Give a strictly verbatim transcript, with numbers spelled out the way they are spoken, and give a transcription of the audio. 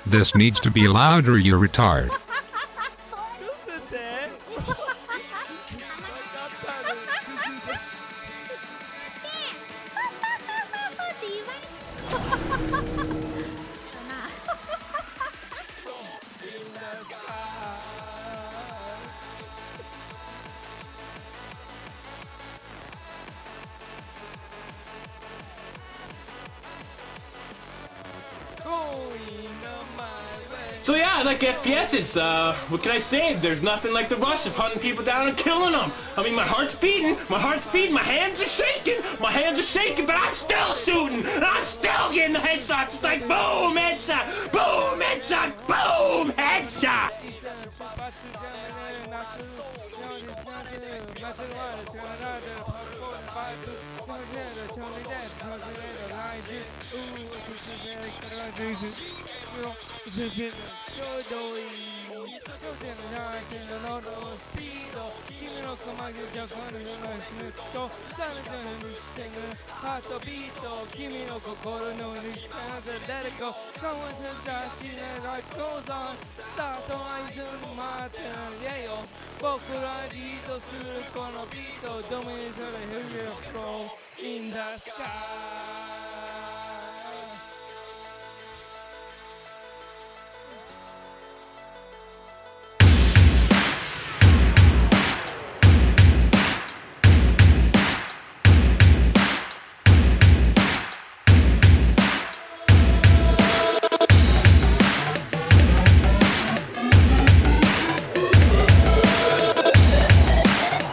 This needs to be louder, you retard. So yeah, I like F P S's. Uh, what can I say? There's nothing like the rush of hunting people down and killing them. I mean, my heart's beating, my heart's beating, my hands are shaking, my hands are shaking, but I'm still shooting, and I'm still getting the headshots. It's like boom, headshot, boom, headshot, boom, headshot. In the sky